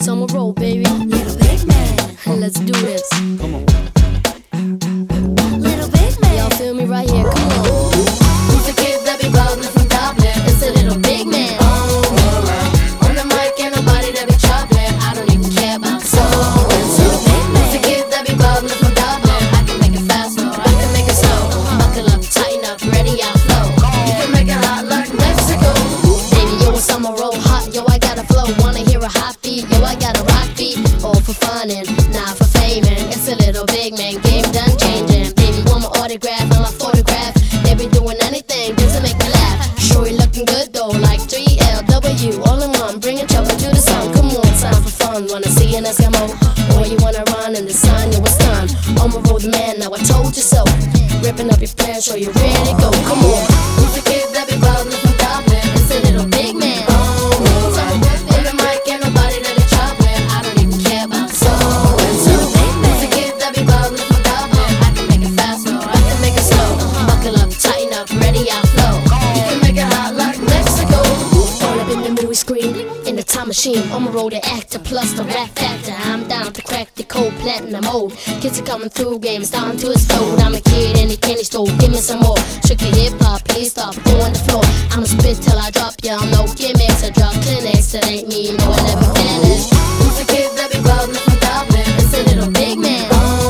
beats on the road, baby. Little big man. Let's do this. Come on. Little big man. Y'all feel me right here? Come on. Who's the kid that be bubbling from Dublin? It's a little big man. On the mic, ain't nobody that be troubling. I don't even care about the song. Who's the kid that be bubbling from Dublin? I can make it fast or I can make it slow. Buckle up, tighten up, ready, I'll flow. You can make it hot like Mexico. Baby, yo, it's summer roll hot. Yo, I got a flow. Wanna hear a hot beat? Yo, I got a rock beat. All for fun and not for fame. And it's a little big man. Game done changing. Baby, want my autograph and my photograph. They be doing anything just to make me laugh. Sure, you looking good though, like 3LW. All in one, bringing trouble to the sun. Come on, time for fun. Wanna see an Eskimo? Or you wanna run in the sun? Yo, it's done. On my road, man. Now I told you so. Ripping up your plans, show you ready to go. Come on. Who's the kid that be bubbling from Dublin? It's a little big man. On the mic, ain't nobody that be troubling. I don't even care about the song. Who's the kid that be bubbling from Dublin? I can make it fast or I can make it slow. Buckle up, tighten up, ready, I'll flow. You can make it hot like Mexico. All up in the movie screen, in the time machine, on my road to actor plus the rap factor. I'm down to crack the cold platinum mode. Kids are coming through, game starting to explode. I'm a kid in the candy store, give me some more. Strictly hip hop, please stop, go on the floor. I'ma spit till I drop, y'all know gimmicks. I drop clinics, that ain't me, no, I never finished. Who's the kid that be bubbling from Dublin? It's a little big man.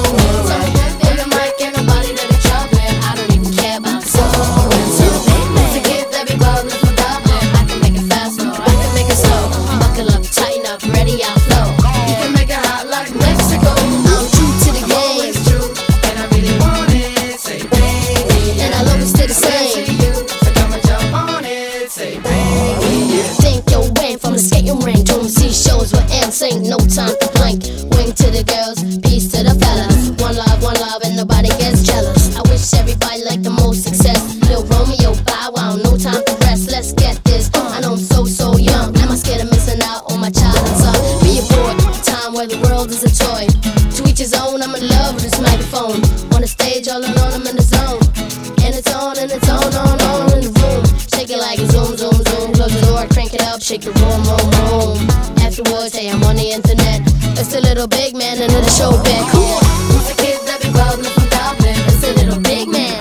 On the mic, ain't nobody that be troubling. I don't even care about the song. Who's the kid that be bubbling from Dublin? I can make it fast or I can make it slow. Buckle up, tighten up, ready, I'll flow. You can make it hot like Mexico. I'm true to the game, Always true, and I really want it. Say baby, and I'll always stay the say same. you, so come and jump on it. Say baby, Think your way from the skating rink to see shows with ain't no time to blink. Wing to the girls, peace to the fellas. One love, and nobody gets jealous. I wish everybody liked the most success. Lil Romeo, Bow Wow, no time to rest. Let's get this. I know I'm so young. Am I scared of missing out on my childhood son? Be aboard, time where the world is a toy. To each his own, I'm in love with this microphone. On the stage, all alone, I'm in the zone. And it's on in the room. Shake it like a zoom. Close the door, crank it up, shake the room. Afterwards, hey, I'm on the internet. It's the little big man into the show back. Come on. who's the kid that be bubbling from Dublin? It's a little big man.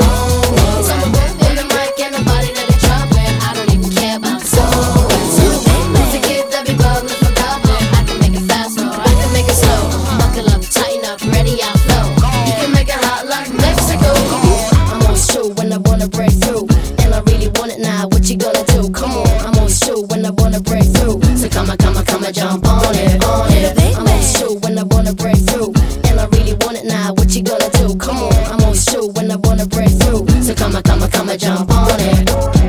On the mic, ain't nobody that be troubling. I don't even care about the song. Who's the kid that be bubbling from Dublin? I can make it fast or I can make it slow. Buckle up, tighten up, ready, I'll flow. You can make it hot like Mexico. I'm always true when I wanna break through. And I really want it now, what you gonna do? Come on, I'm always true when I wanna break through. So come on, jump on it. I'm always true when I wanna break through. And I really want it now, what you gonna do? Come on, I'm always true when I wanna break through. So come on, jump on it.